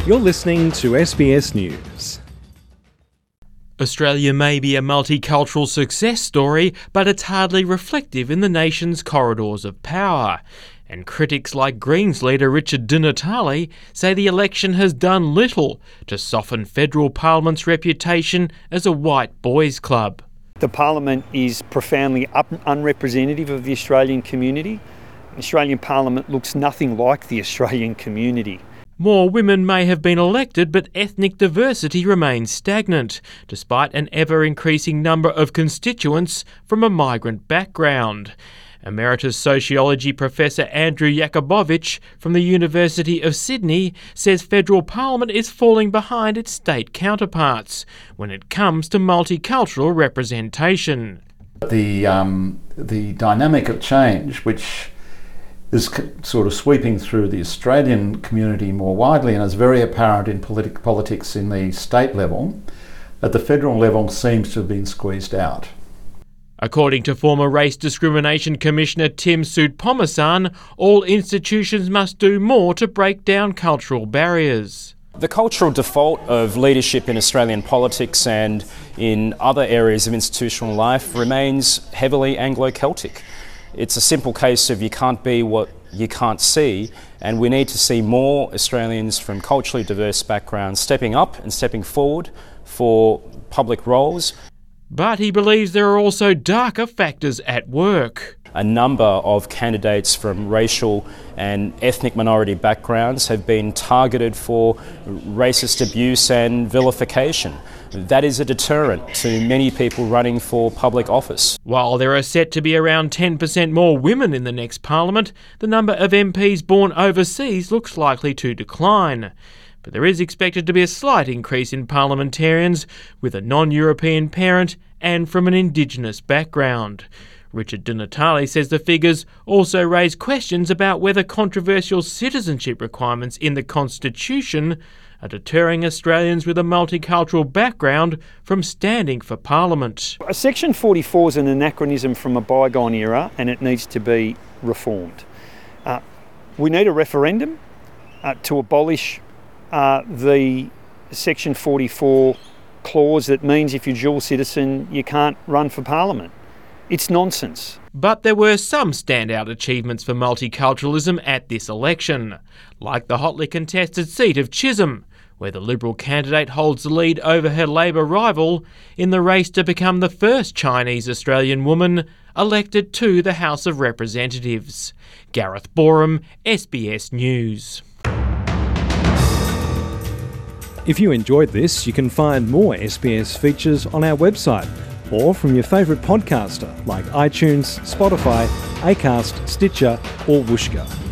You're listening to SBS News. Australia may be a multicultural success story, but it's hardly reflective in the nation's corridors of power. And critics like Greens leader Richard Di Natale say the election has done little to soften federal parliament's reputation as a white boys' club. The parliament is profoundly unrepresentative of the Australian community. The Australian parliament looks nothing like the Australian community. More women may have been elected, but ethnic diversity remains stagnant, despite an ever-increasing number of constituents from a migrant background. Emeritus Sociology Professor Andrew Jakubowicz from the University of Sydney says federal parliament is falling behind its state counterparts when it comes to multicultural representation. The dynamic of change, which is sort of sweeping through the Australian community more widely and is very apparent in politics in the state level, at the federal level seems to have been squeezed out. According to former Race Discrimination Commissioner Tim Soutphommasane, all institutions must do more to break down cultural barriers. The cultural default of leadership in Australian politics and in other areas of institutional life remains heavily Anglo-Celtic. It's a simple case of you can't be what you can't see, and we need to see more Australians from culturally diverse backgrounds stepping up and stepping forward for public roles. But he believes there are also darker factors at work. A number of candidates from racial and ethnic minority backgrounds have been targeted for racist abuse and vilification. That is a deterrent to many people running for public office. While there are set to be around 10% more women in the next parliament, the number of MPs born overseas looks likely to decline. But there is expected to be a slight increase in parliamentarians with a non-European parent and from an Indigenous background. Richard Di Natale says the figures also raise questions about whether controversial citizenship requirements in the Constitution are deterring Australians with a multicultural background from standing for Parliament. Section 44 is an anachronism from a bygone era and it needs to be reformed. We need a referendum to abolish the Section 44 clause that means if you're dual citizen you can't run for Parliament. It's nonsense. But there were some standout achievements for multiculturalism at this election, like the hotly contested seat of Chisholm, where the Liberal candidate holds the lead over her Labor rival in the race to become the first Chinese Australian woman elected to the House of Representatives. Gareth Boreham, SBS News. If you enjoyed this, you can find more SBS features on our website or from your favourite podcaster like iTunes, Spotify, Acast, Stitcher or Whooshkaa.